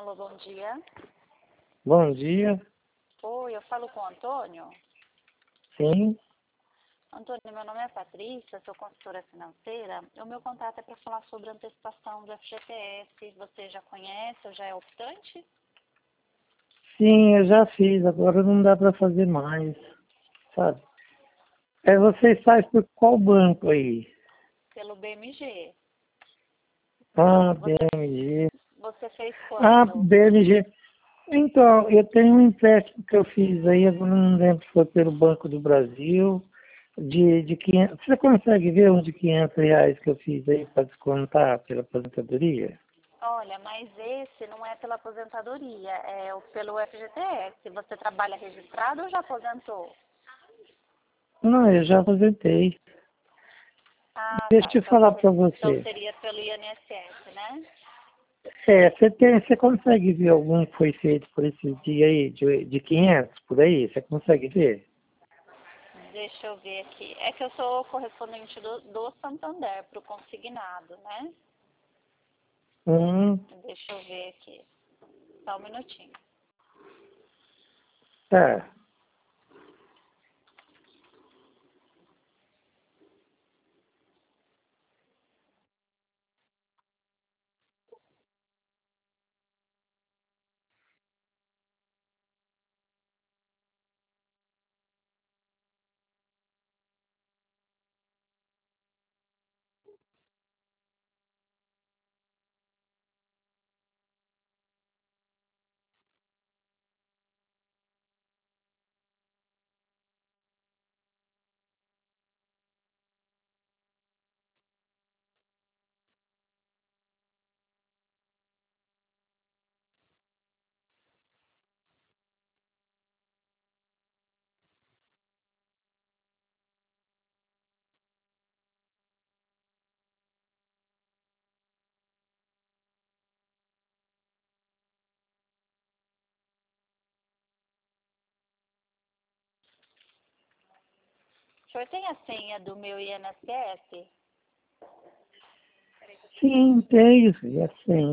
Alô, bom dia. Bom dia. Oi, eu falo com o Antônio. Sim, Antônio, meu nome é Patrícia, sou consultora financeira. O meu contato é para falar sobre a antecipação do FGTS. Você já conhece ou já é optante? sim, eu já fiz, agora não dá para fazer mais, sabe? Vocês fazem por qual banco aí? Pelo BMG. Ah, Você, BMG. você fez Ah, quando? BMG. Então, eu tenho um empréstimo que eu fiz aí, agora não lembro se foi pelo Banco do Brasil, de 500. Você consegue ver um de R$ 500 que eu fiz aí para descontar pela aposentadoria? Olha, mas esse não é pela aposentadoria, é pelo FGTS. Você trabalha registrado ou já aposentou? Não, eu já aposentei. Ah, tá. Deixa eu falar para Então você. seria pelo INSS, né? Você consegue ver algum que foi feito por esses dias aí, de 500 por aí? Você consegue ver? Deixa eu ver aqui. É que eu sou correspondente do Santander para o consignado, né? Hum, Deixa eu ver aqui. Só um minutinho. tá. O senhor tem a senha do meu INSS? Sim, tenho, filho, assim.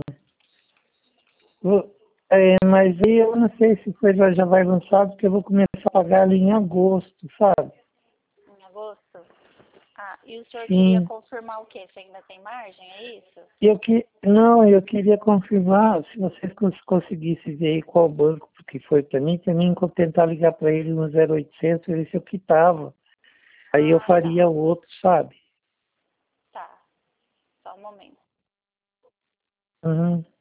Mas aí eu não sei se foi, já vai lançar, porque eu vou começar a pagar ali em agosto, sabe? Em agosto? Ah, e o senhor queria Sim. confirmar o quê? Você ainda tem margem, é isso? Não, eu queria confirmar se vocês conseguissem ver aí qual banco que foi para mim, tentar ligar para ele no 0800 ver se eu quitava. Aí eu Ah, tá. faria o outro, sabe? Tá. Só um momento. Uhum.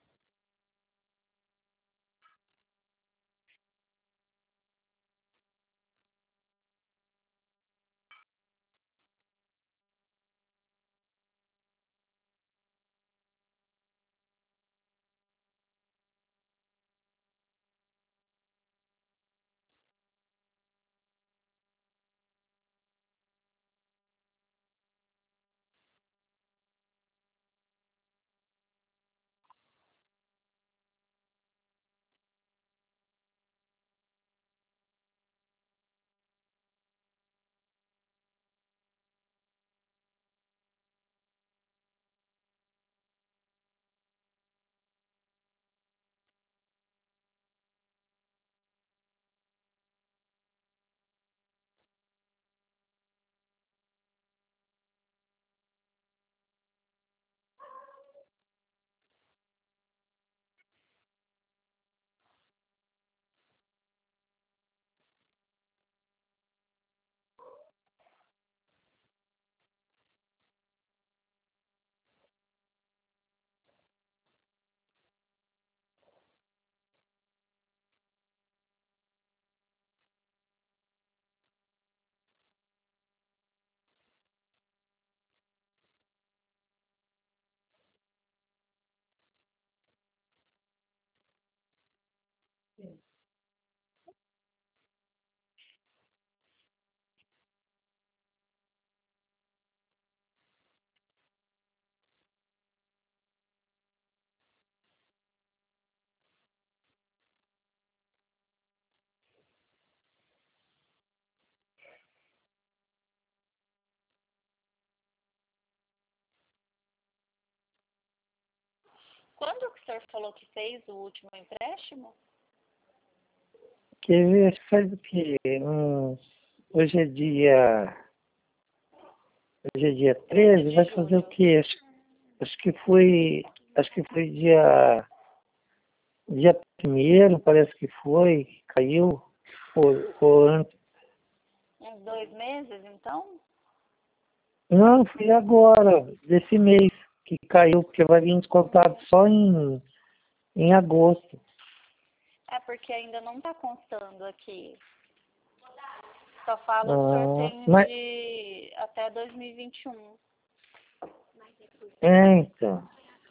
Quando que o senhor falou que fez o último empréstimo? Quer ver, acho que faz o quê? Hoje é dia. Hoje é dia 13 13, de vai fazer o julho. quê? Acho que foi. Acho que foi dia 1º, parece que foi, que caiu. Ou antes. Uns 2 meses, então? Não, foi agora, desse mês, que caiu, porque vai vir descontado só em agosto. É porque ainda não está constando aqui. Só fala o sorteio Mas, de até 2021. então.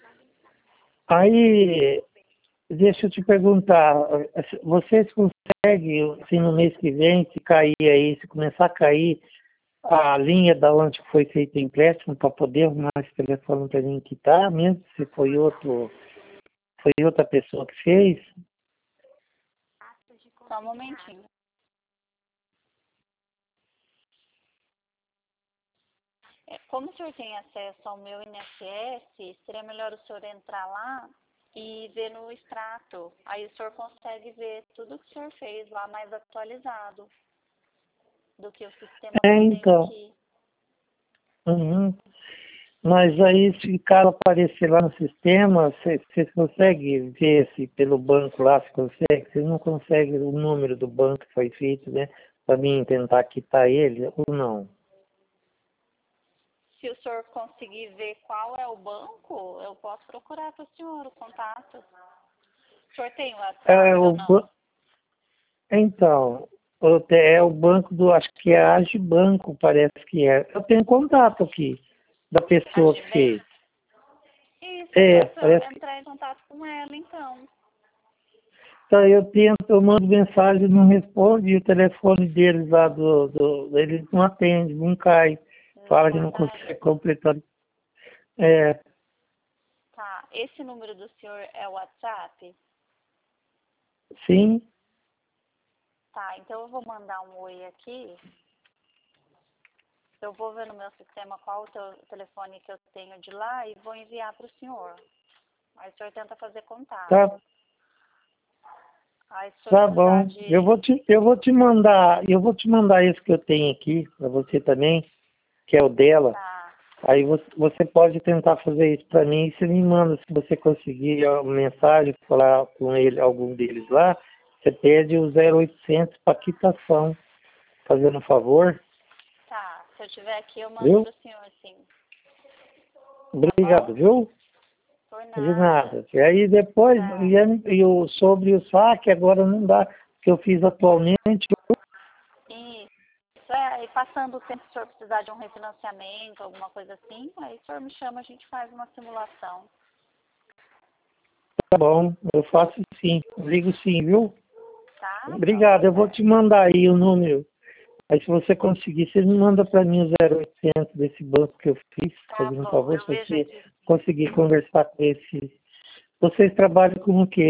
Aí, deixa eu te perguntar, vocês conseguem, assim, no mês que vem, se cair aí, se começar a cair a linha da onde foi feito o empréstimo para poder arrumar esse telefone para mim quitar, mesmo se foi outra pessoa que fez? Só um momentinho. Como o senhor tem acesso ao meu INSS, seria melhor o senhor entrar lá e ver no extrato. Aí o senhor consegue ver tudo que o senhor fez lá mais atualizado do que o sistema que eu tenho Então. aqui. Uhum. Mas aí, se o cara aparecer lá no sistema, você consegue ver se pelo banco lá, se consegue? Você não consegue o número do banco que foi feito, né? Para mim tentar quitar ele ou não? Se o senhor conseguir ver qual é o banco, eu posso procurar para o senhor o contato. O senhor tem o É, WhatsApp ou não? Então, é o banco acho que é Agibanco, parece que é. Eu tenho contato aqui da pessoa que fez. Agibank? Isso, é só É, o senhor parece que. entrar em contato com ela, então. Então, eu mando mensagem, não responde, e o telefone deles lá eles não atendem, não cai. Não Fala que não consegue consegue? completar. É, Tá. Esse número do senhor é o WhatsApp? sim, Tá, então eu vou mandar um oi aqui. Eu vou ver no meu sistema qual o telefone que eu tenho de lá e vou enviar para o senhor. Aí o senhor tenta fazer contato. tá, Aí se o senhor tá precisar bom. Eu de... vou eu vou te mandar esse que eu tenho aqui, para você também, que é o dela. Tá, Aí você pode tentar fazer isso para mim. Você me manda, se você conseguir a mensagem, falar com ele, algum deles lá, você pede o 0800 para quitação, fazendo um favor, tá. Se eu tiver aqui, eu mando viu? para o senhor, sim. Tá Obrigado, bom? viu? Por De nada. nada. E aí depois, Tá. sobre o saque, agora não dá, que eu fiz atualmente. Isso é, e passando o tempo, se o senhor precisar de um refinanciamento, alguma coisa assim, aí o senhor me chama, a gente faz uma simulação. Tá bom, eu faço sim, ligo sim, viu? Tá? Obrigado, eu vou te Certo. mandar aí o número. Aí se você conseguir, você me manda para mim o 0800 desse banco que eu fiz, Tá fazendo um bom, favor, eu se vejo você aqui sim. conseguir conversar com esse. Vocês trabalham com o que?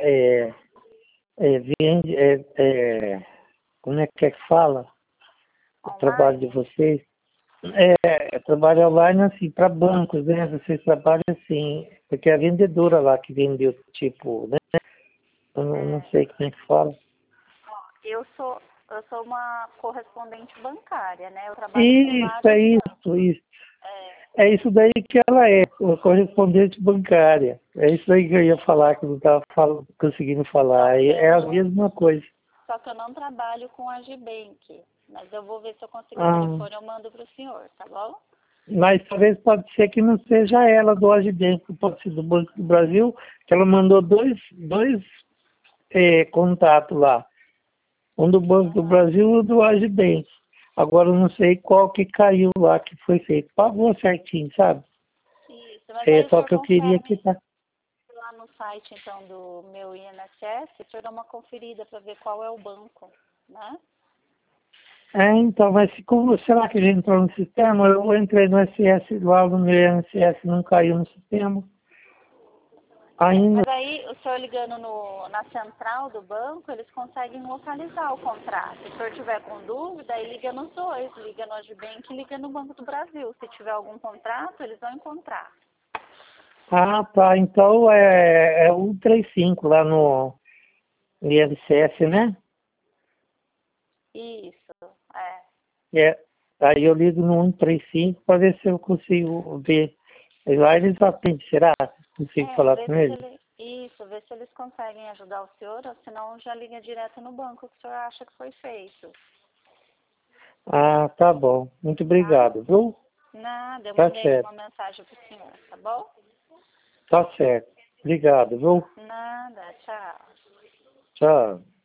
Vende, como é que fala? O trabalho de Online? vocês? Trabalho online assim, para bancos, né? Vocês trabalham assim, porque é a vendedora lá que vendeu, tipo, né? Eu não É. sei como é que fala. Ó, eu sou uma correspondente bancária, né? Eu trabalho com Isso, é vários isso, bancos. isso. É, É isso daí que ela é, uma correspondente bancária. É isso aí que eu ia falar, que eu não estava conseguindo só falar. que eu É a não, mesma coisa. só que eu não trabalho com a Gibank. Mas eu vou ver se eu consigo o Ah, telefone, eu mando pro senhor, tá bom? mas talvez pode ser que não seja ela do Agibanco, pode ser do Banco do Brasil, que ela mandou dois contatos lá. Um do Banco do Aham. Brasil e um do Agibank. Agora eu não sei qual que caiu lá, que foi feito. Pagou certinho, sabe? Isso, mas aí o Só senhor que eu queria confere quitar. lá no site, então, do meu INSS, o senhor dá uma conferida para ver qual é o banco, né? Então, mas será que ele entrou no sistema? Eu entrei no SS, lá no meu INSS não caiu no sistema. Ainda. Mas aí, o senhor ligando na central do banco, eles conseguem localizar o contrato. Se o senhor tiver com dúvida, aí liga nos dois. Liga no Agibank e liga no Banco do Brasil. Se tiver algum contrato, eles vão encontrar. Ah, tá. Então é 135 lá no INSS, né? Isso, é. É. Aí eu ligo no 135 para ver se eu consigo ver. Aí lá eles atendem, será? Consigo É, falar com eles? vê se eles conseguem ajudar o senhor, ou senão já liga direto no banco que o senhor acha que foi feito, Ah, tá bom. Muito tá? obrigado, viu? Nada, eu Tá mandei certo. uma mensagem pro senhor, tá bom? Tá certo. Obrigado, viu? Nada, tchau. Tchau.